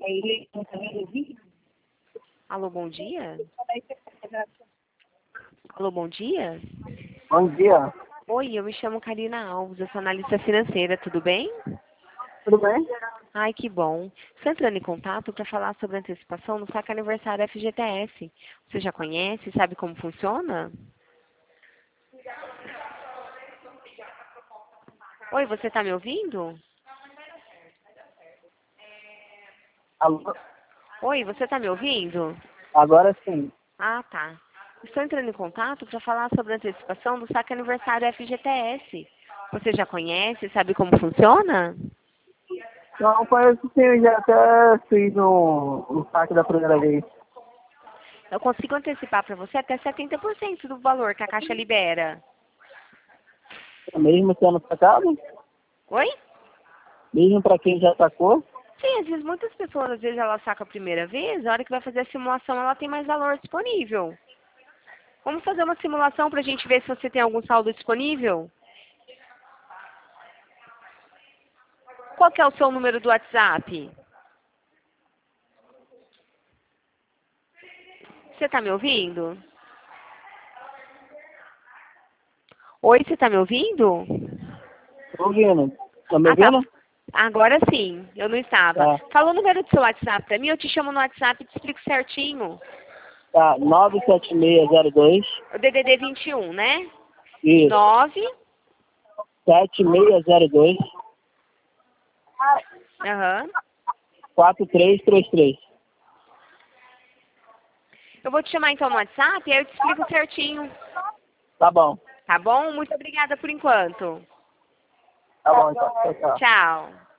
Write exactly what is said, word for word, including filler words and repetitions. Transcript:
Alô, bom dia? Alô, bom dia? Bom dia. Oi, eu me chamo Karina Alves, eu sou analista financeira, tudo bem? Tudo bem? Ai, que bom. Estou entrando em contato para falar sobre a antecipação do saque aniversário F G T S. Você já conhece, sabe como funciona? Oi, você está me ouvindo? Alô? Oi, você está me ouvindo? Agora sim. Ah, tá. Estou entrando em contato para falar sobre a antecipação do saque aniversário F G T S. Você já conhece, sabe como funciona? Não conheço sim, eu já até fiz no, no saque da primeira vez. Eu consigo antecipar para você até setenta por cento do valor que a Caixa libera. Mesmo sendo sacado? Oi? Mesmo para quem já sacou? Sim, às vezes muitas pessoas, às vezes ela saca a primeira vez, a hora que vai fazer a simulação ela tem mais valor disponível. Vamos fazer uma simulação para a gente ver se você tem algum saldo disponível? Qual que é o seu número do WhatsApp? Você está me ouvindo? Oi, você está me ouvindo? Tô ouvindo. Tá me Ah, tá. ouvindo? Agora sim, eu não estava. Tá. Fala o número do seu WhatsApp para mim, eu te chamo no WhatsApp e te explico certinho. Tá, nove sete seis zero dois. O D D D vinte e um, né? Isso. nove. sete seis zero dois. Aham. quatro três três três. Eu vou te chamar então no WhatsApp e aí eu te explico certinho. Tá bom. Tá bom? Muito obrigada por enquanto. Tá bom, então. Tchau, tchau. Tchau.